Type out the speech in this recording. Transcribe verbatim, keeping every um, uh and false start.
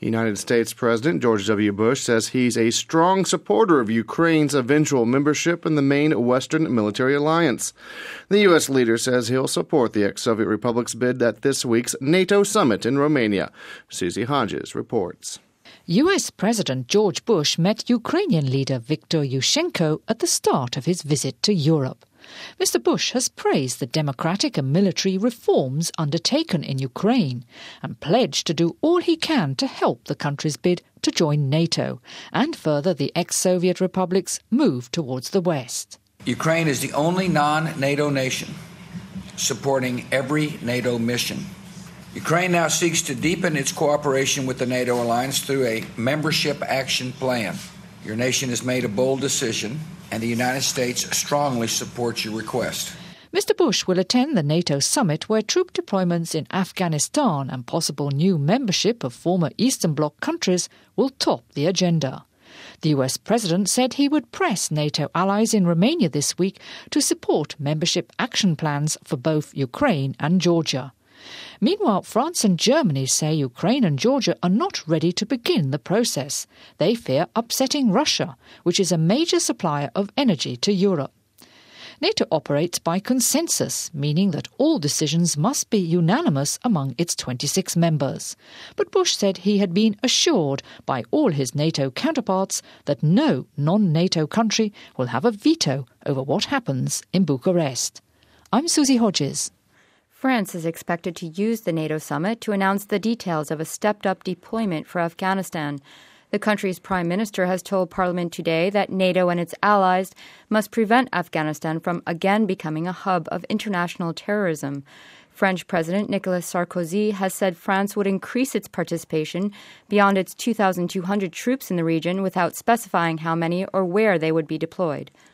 United States President George W. Bush says he's a strong supporter of Ukraine's eventual membership in the main Western military alliance. The U S leader says he'll support the ex-Soviet republic's bid at this week's NATO summit in Romania. Susie Hodges reports. U S President George Bush met Ukrainian leader Viktor Yushchenko at the start of his visit to Europe. Mister Bush has praised the democratic and military reforms undertaken in Ukraine and pledged to do all he can to help the country's bid to join NATO and further the ex-Soviet republic's move towards the West. Ukraine is the only non-NATO nation supporting every NATO mission. Ukraine now seeks to deepen its cooperation with the NATO alliance through a membership action plan. Your nation has made a bold decision, and the United States strongly supports your request. Mister Bush will attend the NATO summit where troop deployments in Afghanistan and possible new membership of former Eastern Bloc countries will top the agenda. The U S president said he would press NATO allies in Romania this week to support membership action plans for both Ukraine and Georgia. Meanwhile, France and Germany say Ukraine and Georgia are not ready to begin the process. They fear upsetting Russia, which is a major supplier of energy to Europe. NATO operates by consensus, meaning that all decisions must be unanimous among its twenty-six members. But Bush said he had been assured by all his NATO counterparts that no non-NATO country will have a veto over what happens in Bucharest. I'm Susie Hodges. France is expected to use the NATO summit to announce the details of a stepped-up deployment for Afghanistan. The country's prime minister has told Parliament today that NATO and its allies must prevent Afghanistan from again becoming a hub of international terrorism. French President Nicolas Sarkozy has said France would increase its participation beyond its two thousand two hundred troops in the region without specifying how many or where they would be deployed.